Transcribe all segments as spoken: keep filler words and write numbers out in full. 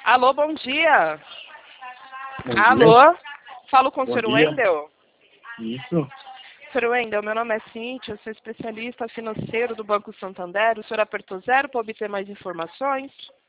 Alô, bom dia. Bom Alô, dia. falo com o Bom senhor dia. Wendel. Isso. senhor Wendel, meu nome é Cíntia, eu sou especialista financeiro do Banco Santander. O senhor apertou zero para obter mais informações?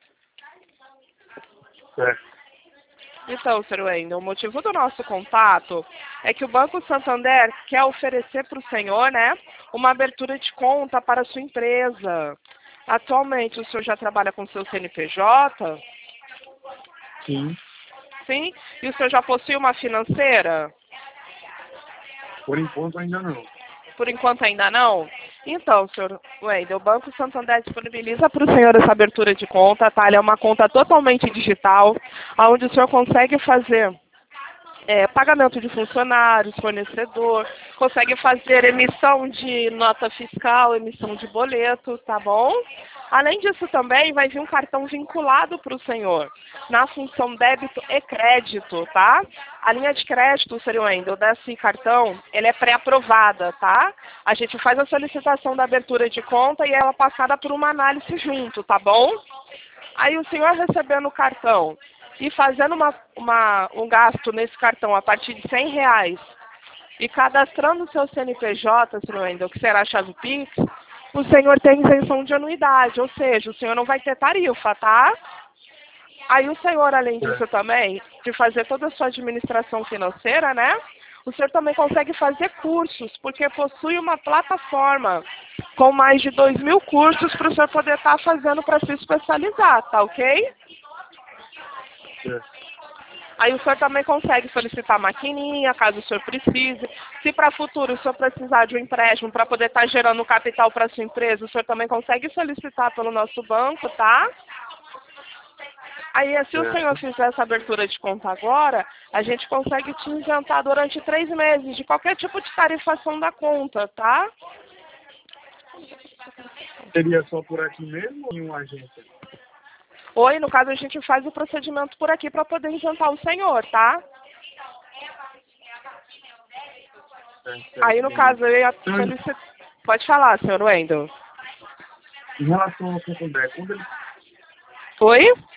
Certo. Então, senhor Wendel, o motivo do nosso contato é que o Banco Santander quer oferecer para o senhor, né, uma abertura de conta para a sua empresa. Atualmente, o senhor já trabalha com seu C N P J? Sim. Sim? E o senhor já possui uma financeira? Por enquanto ainda não. Por enquanto ainda não? Então, senhor Wendel, o Banco Santander disponibiliza para o senhor essa abertura de conta, tá? Ela é uma conta totalmente digital, onde o senhor consegue fazer é, pagamento de funcionários, fornecedor, consegue fazer emissão de nota fiscal, emissão de boleto, tá bom? Além disso também vai vir um cartão vinculado para o senhor, na função débito e crédito, tá? A linha de crédito, senhor Wendel, desse cartão, ele é pré-aprovada, tá? A gente faz a solicitação da abertura de conta e ela é passada por uma análise junto, tá bom? Aí o senhor recebendo o cartão e fazendo uma, uma, um gasto nesse cartão a partir de cem reais e cadastrando o seu C N P J, senhor Wendel, que será a chave Pix, o senhor tem isenção de anuidade, ou seja, o senhor não vai ter tarifa, tá? Aí o senhor, além disso também, de fazer toda a sua administração financeira, né? O senhor também consegue fazer cursos, porque possui uma plataforma com mais de dois mil cursos para o senhor poder estar fazendo para se especializar, tá ok? Certo. Aí o senhor também consegue solicitar maquininha, caso o senhor precise. Se para futuro o senhor precisar de um empréstimo para poder estar gerando capital para a sua empresa, o senhor também consegue solicitar pelo nosso banco, tá? Aí, se o senhor Certo. fizer essa abertura de conta agora, a gente consegue te isentar durante três meses de qualquer tipo de tarifação da conta, tá? Seria só por aqui mesmo ou em uma agência? Oi, no caso a gente faz o procedimento por aqui para poder isentar o senhor, tá? Certo, certo, Aí, no entendi. caso, eu ia Então, solicitar... Pode falar, senhor Wendel. em relação ao Santander, quando ele, Oi?